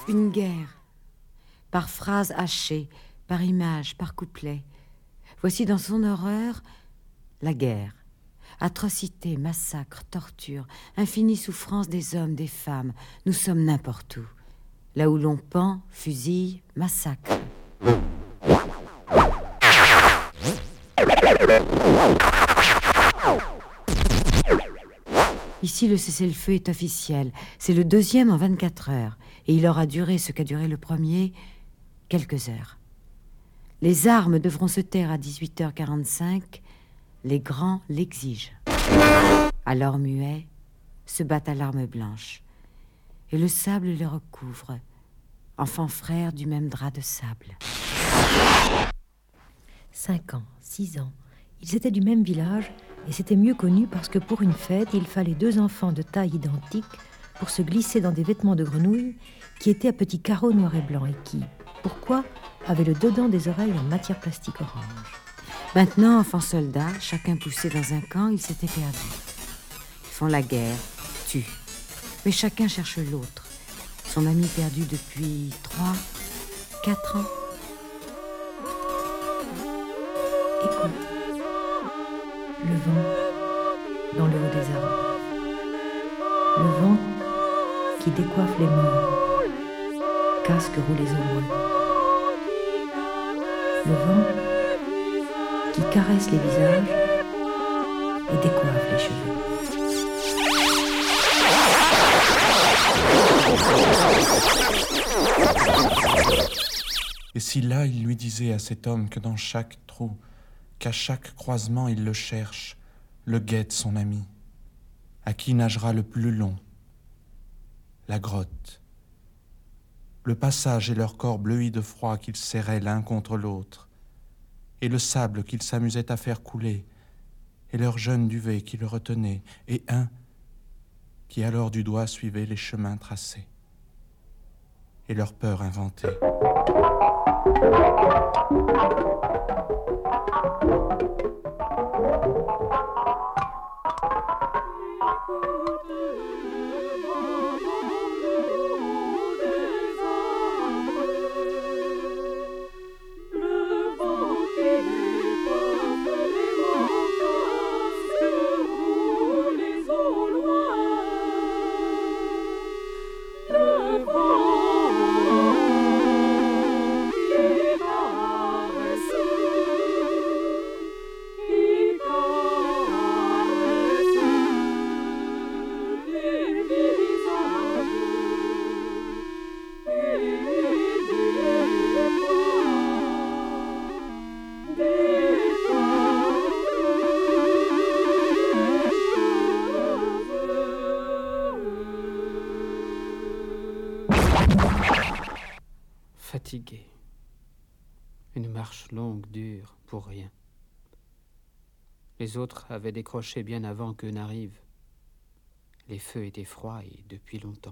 Une guerre, par phrases hachées, par images, par couplets. Voici dans son horreur la guerre. Atrocité, massacre, torture, infinie souffrance des hommes, des femmes. Nous sommes n'importe où. Là où l'on pend, fusille, massacre. Ici, le cessez-le-feu est officiel. C'est le 2e en 24 heures. Et il aura duré ce qu'a duré le premier, quelques heures. Les armes devront se taire à 18h45. Les grands l'exigent. Alors muets, se battent à l'arme blanche. Et le sable les recouvre, enfants frères du même drap de sable. 5 ans, 6 ans, ils étaient du même village et s'étaient mieux connus parce que pour une fête, il fallait 2 enfants de taille identique pour se glisser dans des vêtements de grenouille qui étaient à petits carreaux noirs et blancs et qui, pourquoi, avaient le dedans des oreilles en matière plastique orange. Maintenant, enfants soldats, chacun poussé dans un camp, ils s'étaient perdus. Ils font la guerre, tuent. Mais chacun cherche l'autre. Son ami perdu depuis 3, 4 ans. Écoute, le vent dans le haut des arbres. Le vent qui décoiffe les morts, casque roulés au loin. Le vent qui caresse les visages et décoiffe les cheveux. Et si là il lui disait à cet homme que dans chaque trou, qu'à chaque croisement il le cherche, le guette son ami, à qui nagera le plus long, la grotte, le passage et leur corps bleuis de froid qu'ils serraient l'un contre l'autre, et le sable qu'ils s'amusaient à faire couler, et leur jeune duvet qui le retenait, et un qui alors du doigt suivait les chemins tracés, et leur peur inventée. Fatigué. Une marche longue, dure, pour rien. Les autres avaient décroché bien avant qu'eux n'arrivent. Les feux étaient froids et depuis longtemps.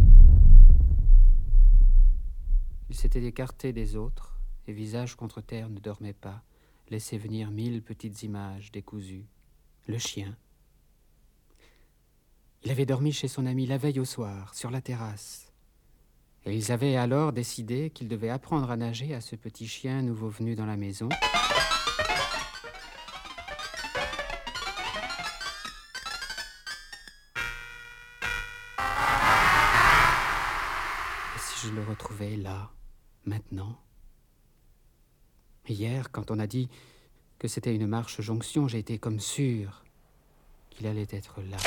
Ils s'étaient écartés des autres, et visage contre terre ne dormaient pas, laissaient venir 1000 petites images décousues. Le chien. Il avait dormi chez son ami la veille au soir, sur la terrasse. Et ils avaient alors décidé qu'ils devaient apprendre à nager à ce petit chien nouveau venu dans la maison. Et si je le retrouvais là, maintenant? Hier, quand on a dit que c'était une marche jonction, j'ai été comme sûr qu'il allait être là.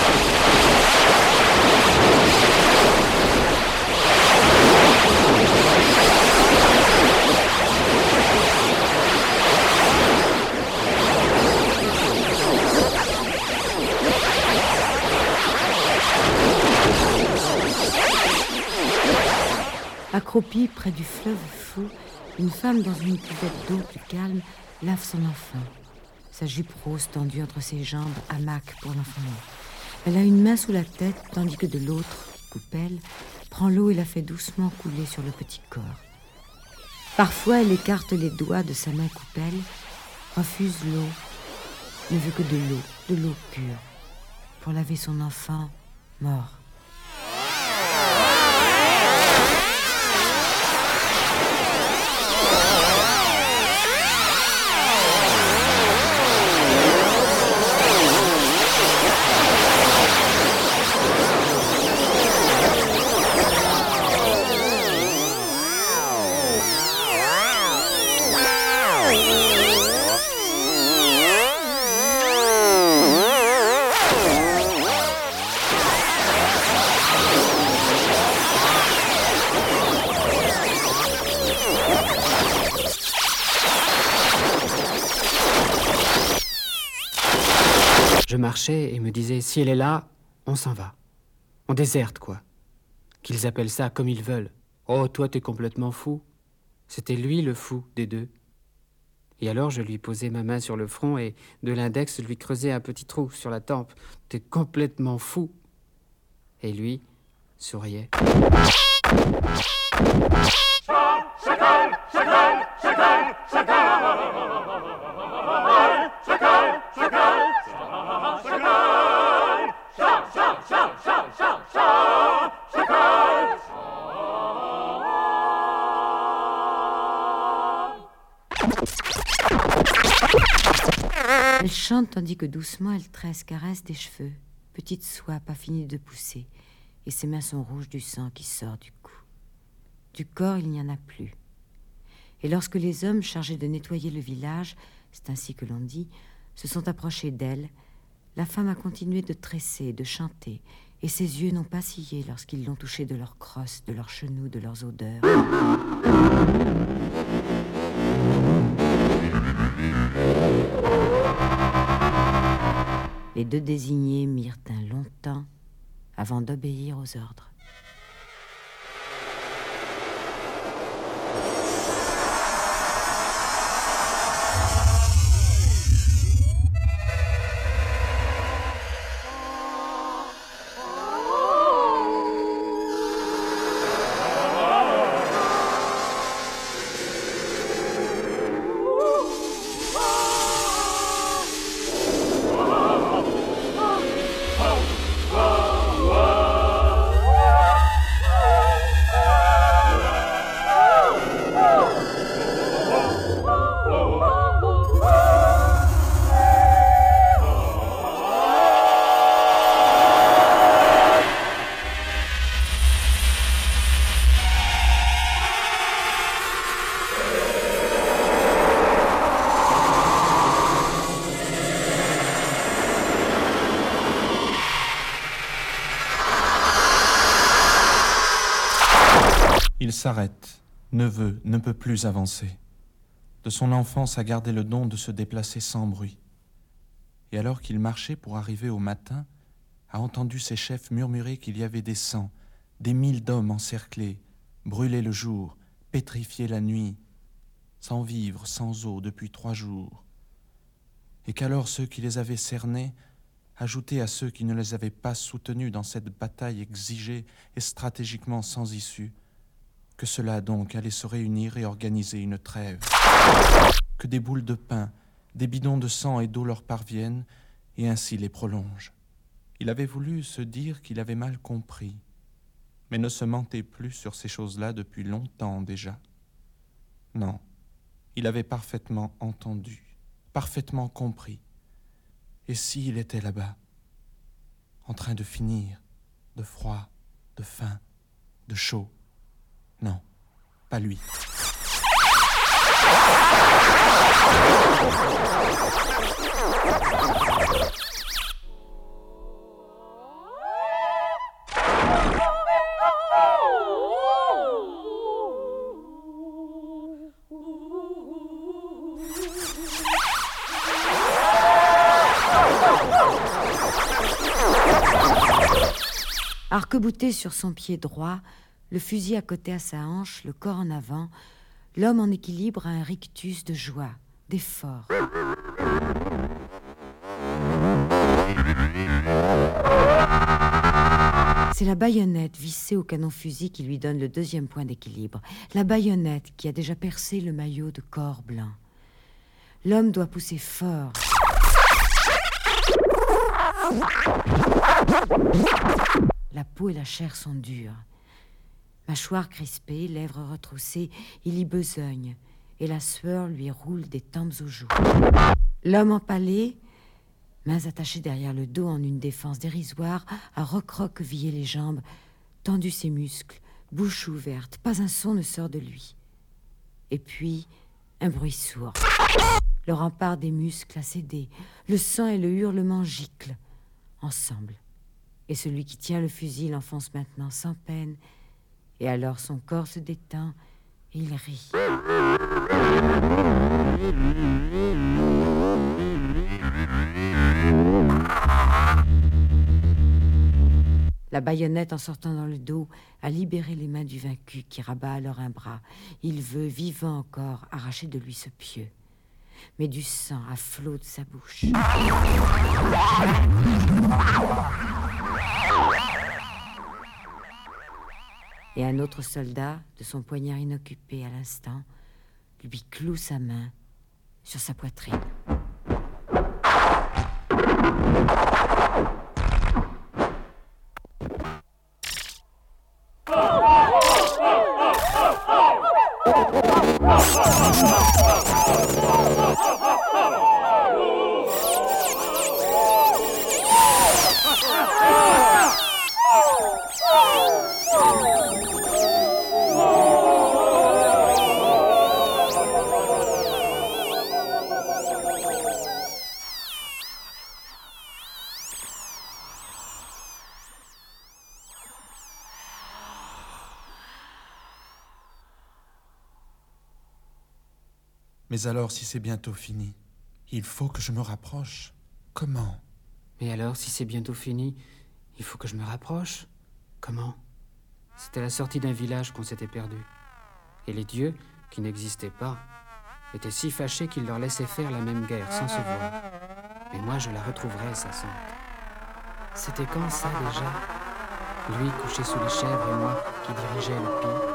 Accroupie près du fleuve fou, une femme dans une cuvette d'eau plus calme lave son enfant. Sa jupe rose tendue entre ses jambes, hamac pour l'enfant. Elle a une main sous la tête, tandis que de l'autre, coupelle, prend l'eau et la fait doucement couler sur le petit corps. Parfois, elle écarte les doigts de sa main coupelle, refuse l'eau, ne veut que de l'eau pure, pour laver son enfant mort. marchait et me disait « Si elle est là, on s'en va. On déserte, quoi. » Qu'ils appellent ça comme ils veulent. « Oh, toi, t'es complètement fou. » C'était lui le fou des deux. Et alors je lui posais ma main sur le front et de l'index lui creusais un petit trou sur la tempe. « T'es complètement fou. » Et lui souriait. Elle chante tandis que doucement elle tresse, caresse des cheveux, petite soie pas finie de pousser, et ses mains sont rouges du sang qui sort du cou. Du corps, il n'y en a plus. Et lorsque les hommes chargés de nettoyer le village, c'est ainsi que l'on dit, se sont approchés d'elle, la femme a continué de tresser, de chanter, et ses yeux n'ont pas scié lorsqu'ils l'ont touchée de leurs crosses, de leurs chenous, de leurs odeurs. Les deux désignés mirent un long temps avant d'obéir aux ordres. Il s'arrête. Neveu ne peut plus avancer. De son enfance a gardé le don de se déplacer sans bruit. Et alors qu'il marchait pour arriver au matin, a entendu ses chefs murmurer qu'il y avait des sangs, des 1000 d'hommes encerclés, brûlés le jour, pétrifiés la nuit, sans vivre, sans eau depuis 3 jours. Et qu'alors ceux qui les avaient cernés, ajoutés à ceux qui ne les avaient pas soutenus dans cette bataille exigée et stratégiquement sans issue, que cela donc allait se réunir et organiser une trêve. Que des boules de pain, des bidons de sang et d'eau leur parviennent et ainsi les prolongent. Il avait voulu se dire qu'il avait mal compris, mais ne se mentait plus sur ces choses-là depuis longtemps déjà. Non, il avait parfaitement entendu, parfaitement compris. Et s'il était là-bas, en train de finir, de froid, de faim, de chaud? Non, pas lui. Arc-bouté sur son pied droit, le fusil à côté à sa hanche, le corps en avant, l'homme en équilibre a un rictus de joie, d'effort. C'est la baïonnette vissée au canon-fusil qui lui donne le 2e point d'équilibre. La baïonnette qui a déjà percé le maillot de corps blanc. L'homme doit pousser fort. La peau et la chair sont dures. Mâchoire crispée, lèvres retroussées, il y besogne, et la sueur lui roule des tempes aux joues. L'homme empalé, mains attachées derrière le dos en une défense dérisoire, a recroquevillé les jambes, tendu ses muscles, bouche ouverte, pas un son ne sort de lui. Et puis, un bruit sourd. Le rempart des muscles a cédé, le sang et le hurlement giclent, ensemble. Et celui qui tient le fusil l'enfonce maintenant sans peine, et alors son corps se détend et il rit. La baïonnette, en sortant dans le dos, a libéré les mains du vaincu qui rabat alors un bras. Il veut, vivant encore, arracher de lui ce pieu. Mais du sang à flot de sa bouche. Et un autre soldat, de son poignard inoccupé à l'instant, lui cloue sa main sur sa poitrine. Mais alors, si c'est bientôt fini, il faut que je me rapproche. Comment? Mais alors, si c'est bientôt fini, il faut que je me rapproche. Comment? C'était à la sortie d'un village qu'on s'était perdu. Et les dieux, qui n'existaient pas, étaient si fâchés qu'ils leur laissaient faire la même guerre sans se voir. Mais moi, je la retrouverai, sa sante. C'était quand ça, déjà? Lui couché sous les chèvres et moi qui dirigeais le pis.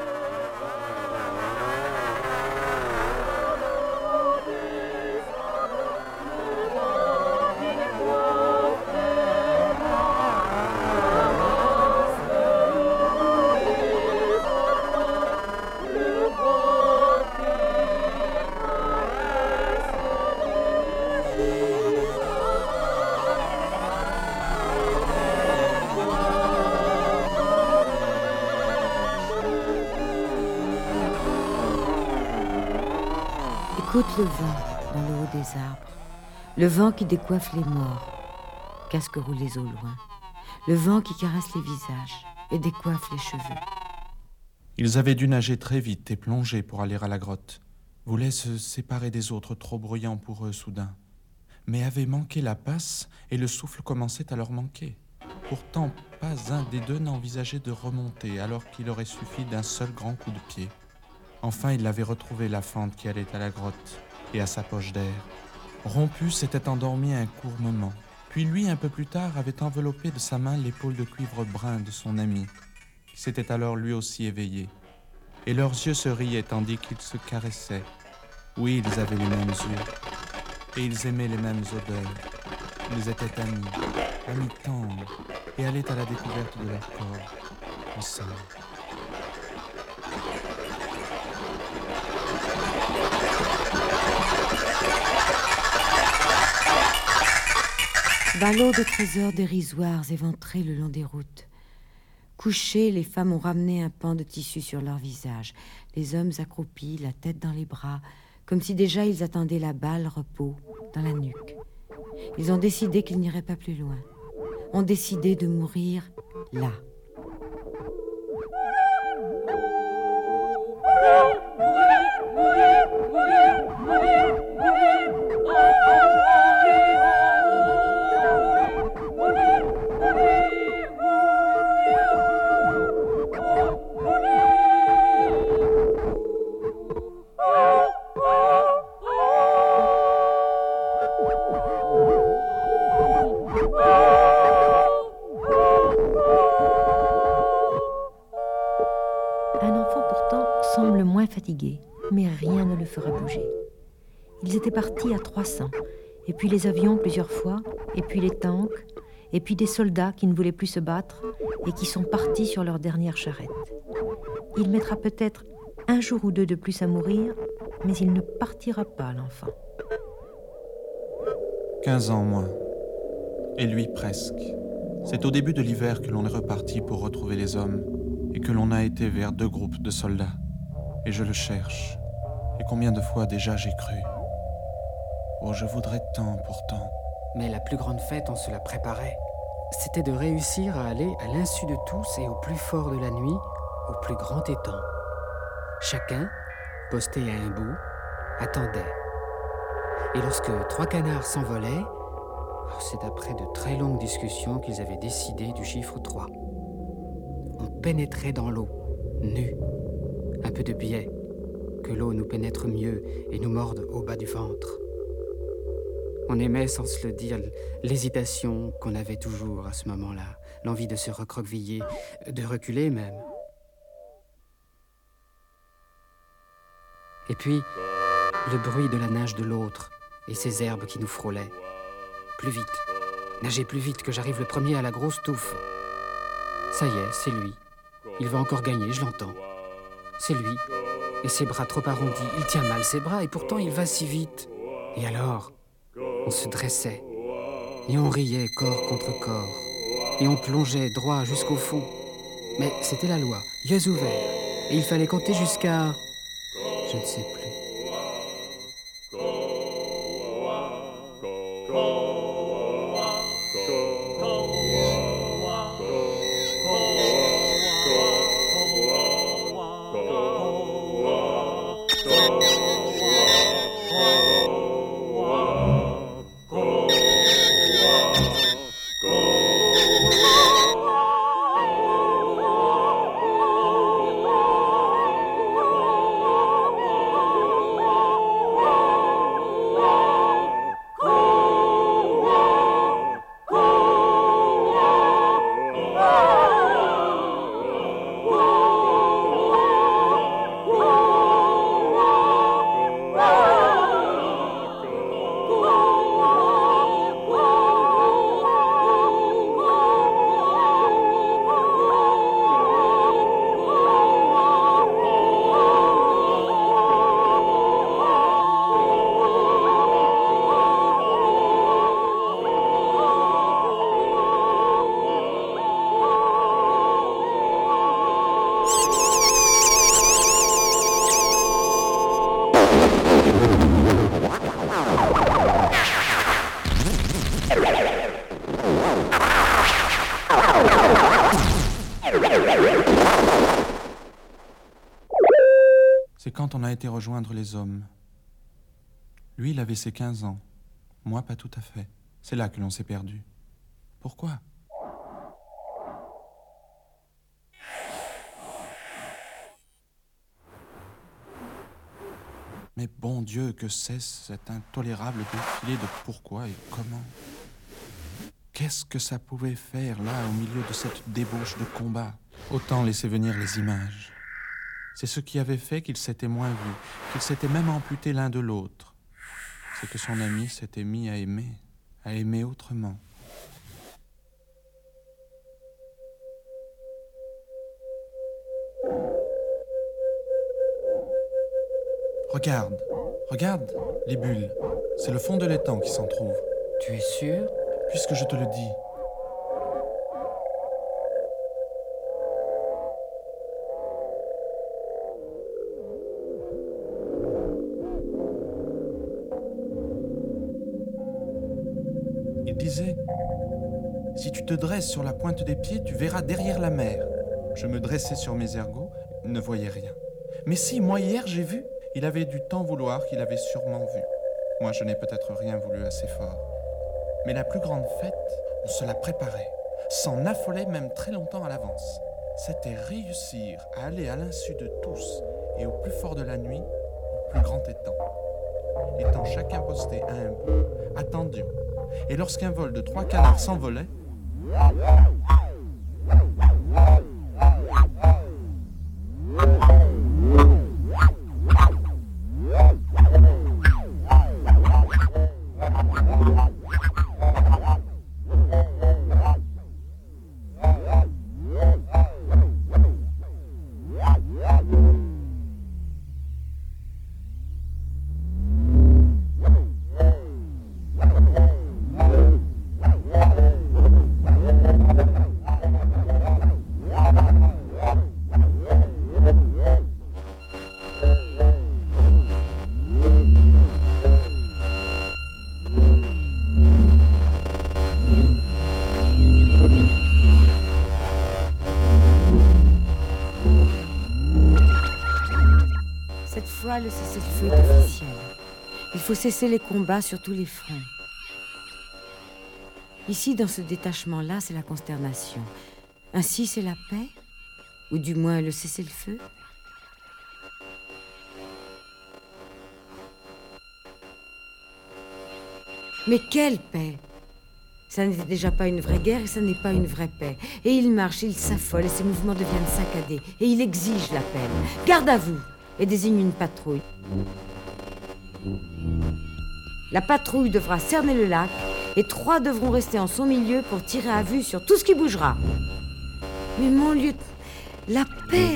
Écoute le vent dans le haut des arbres, le vent qui décoiffe les morts, casque roulés au loin, le vent qui caresse les visages et décoiffe les cheveux. Ils avaient dû nager très vite et plonger pour aller à la grotte, voulaient se séparer des autres trop bruyants pour eux soudain, mais avaient manqué la passe et le souffle commençait à leur manquer. Pourtant, pas un des deux n'envisageait de remonter alors qu'il aurait suffi d'un seul grand coup de pied. Enfin, il avait retrouvé la fente qui allait à la grotte et à sa poche d'air. Rompu s'était endormi un court moment. Puis lui, un peu plus tard, avait enveloppé de sa main l'épaule de cuivre brun de son ami, qui s'était alors lui aussi éveillé. Et leurs yeux se riaient tandis qu'ils se caressaient. Oui, ils avaient les mêmes yeux, et ils aimaient les mêmes odeurs. Ils étaient amis tendres, et allaient à la découverte de leur corps, ensemble. Ballots de trésors dérisoires éventrés le long des routes. Couchées, les femmes ont ramené un pan de tissu sur leur visage, les hommes accroupis, la tête dans les bras, comme si déjà ils attendaient la balle repos dans la nuque. Ils ont décidé qu'ils n'iraient pas plus loin, ont décidé de mourir là. Fatigués, mais rien ne le fera bouger. Ils étaient partis à 300, et puis les avions plusieurs fois, et puis les tanks, et puis des soldats qui ne voulaient plus se battre et qui sont partis sur leur dernière charrette. Il mettra peut-être un jour ou deux de plus à mourir, mais il ne partira pas, l'enfant. 15 ans moins. Et lui presque. C'est au début de l'hiver que l'on est reparti pour retrouver les hommes et que l'on a été vers 2 groupes de soldats. Et je le cherche. Et combien de fois déjà j'ai cru. Oh, je voudrais tant pourtant. Mais la plus grande fête, on se la préparait. C'était de réussir à aller à l'insu de tous et au plus fort de la nuit, au plus grand étang. Chacun, posté à un bout, attendait. Et lorsque 3 canards s'envolaient, C'est après de très longues discussions qu'ils avaient décidé du chiffre 3. On pénétrait dans l'eau, nus, un peu de biais, que l'eau nous pénètre mieux et nous morde au bas du ventre. On aimait, sans se le dire, l'hésitation qu'on avait toujours à ce moment-là, l'envie de se recroqueviller, de reculer même. Et puis, le bruit de la nage de l'autre et ces herbes qui nous frôlaient. Plus vite, nager plus vite que j'arrive le premier à la grosse touffe. Ça y est, c'est lui. Il va encore gagner, je l'entends. C'est lui. Et ses bras trop arrondis, il tient mal ses bras et pourtant il va si vite. Et alors, on se dressait et on riait corps contre corps et on plongeait droit jusqu'au fond. Mais c'était la loi, yeux ouverts, et il fallait compter jusqu'à... je ne sais plus. C'est quand on a été rejoindre les hommes. Lui, il avait ses 15 ans. Moi, pas tout à fait. C'est là que l'on s'est perdu. Pourquoi ? Mais bon Dieu, que c'est cet intolérable défilé de pourquoi et comment ? Qu'est-ce que ça pouvait faire là, au milieu de cette débauche de combat ? Autant laisser venir les images. C'est ce qui avait fait qu'ils s'étaient moins vus, qu'ils s'étaient même amputés l'un de l'autre. C'est que son ami s'était mis à aimer autrement. Regarde, les bulles. C'est le fond de l'étang qui s'en trouve. Tu es sûr ? Puisque je te le dis. Il disait, si tu te dresses sur la pointe des pieds, tu verras derrière la mer. Je me dressais sur mes ergots, ne voyais rien. Mais si, moi hier j'ai vu, il avait dû tant vouloir qu'il avait sûrement vu. Moi je n'ai peut-être rien voulu assez fort. Mais la plus grande fête, on se la préparait, s'en affolait même très longtemps à l'avance. C'était réussir à aller à l'insu de tous et au plus fort de la nuit, au plus grand étang. Étant chacun posté à un bout, attendions. Et lorsqu'un vol de 3 canards s'envolait, Le cessez-le-feu est officiel. Il faut cesser les combats sur tous les fronts. Ici, dans ce détachement-là, c'est la consternation. Ainsi, c'est la paix, ou du moins le cessez-le-feu. Mais quelle paix! Ça n'était déjà pas une vraie guerre et ça n'est pas une vraie paix. Et il marche, il s'affole et ses mouvements deviennent saccadés. Et il exige la peine. Garde à vous! Et désigne une patrouille. La patrouille devra cerner le lac et 3 devront rester en son milieu pour tirer à vue sur tout ce qui bougera. Mais mon lieutenant, la paix!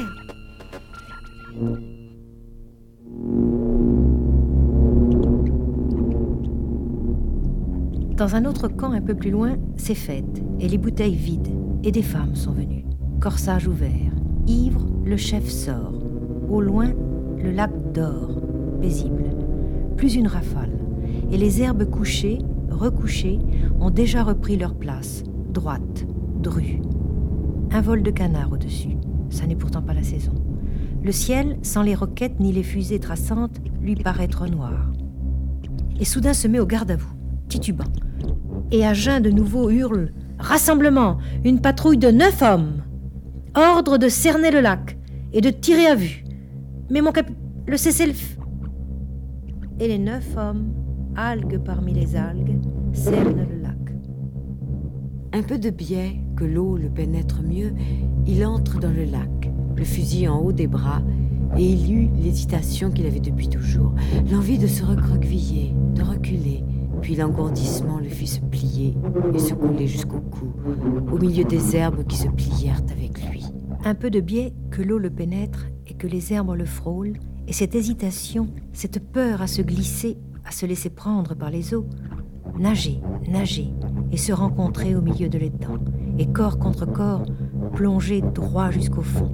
Dans un autre camp un peu plus loin, c'est fête, et les bouteilles vides, et des femmes sont venues. Corsage ouvert. Ivre, le chef sort. Au loin, le lac dort, paisible. Plus une rafale. Et les herbes couchées, recouchées, ont déjà repris leur place, droite, drue. Un vol de canard au-dessus. Ça n'est pourtant pas la saison. Le ciel, sans les roquettes ni les fusées traçantes, lui paraît trop noir. Et soudain se met au garde à vous, titubant. Et à jeun de nouveau hurle « Rassemblement, une patrouille de 9 hommes. Ordre de cerner le lac et de tirer à vue. Mais mon le cessez-le-feu. » Et les 9 hommes, algues parmi les algues, cernent le lac. Un peu de biais, que l'eau le pénètre mieux, il entre dans le lac, le fusil en haut des bras, et il eut l'hésitation qu'il avait depuis toujours, l'envie de se recroqueviller, de reculer, puis l'engourdissement le fit se plier et se couler jusqu'au cou, au milieu des herbes qui se plièrent avec lui. Un peu de biais, que l'eau le pénètre et que les herbes le frôlent, et cette hésitation, cette peur à se glisser, à se laisser prendre par les eaux, nager, nager, et se rencontrer au milieu de l'étang, et corps contre corps, plonger droit jusqu'au fond.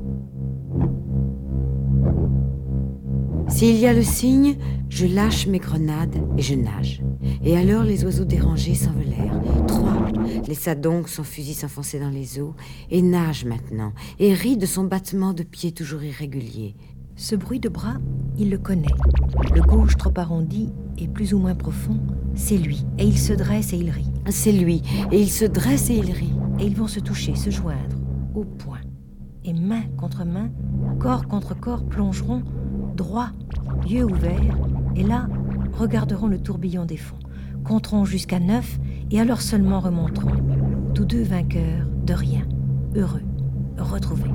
S'il y a le cygne, je lâche mes grenades et je nage. Et alors les oiseaux dérangés s'envolèrent. 3 laissa donc son fusil s'enfoncer dans les eaux, et nage maintenant, et rit de son battement de pied toujours irrégulier. Ce bruit de bras, il le connaît. Le gauche trop arrondi et plus ou moins profond, c'est lui. Et il se dresse et il rit. C'est lui, et il se dresse et il rit. Et ils vont se toucher, se joindre, au poing. Et main contre main, corps contre corps plongeront, droit, yeux ouverts, et là, regarderont le tourbillon des fonds, compteront jusqu'à 9, et alors seulement remonteront, tous deux vainqueurs de rien, heureux, retrouvés.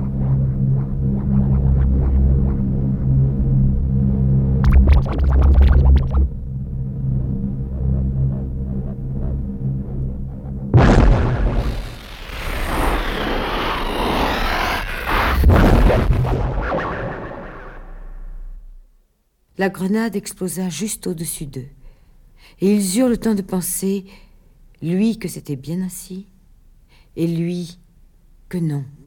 La grenade explosa juste au-dessus d'eux. Et ils eurent le temps de penser, lui que c'était bien ainsi, et lui que non.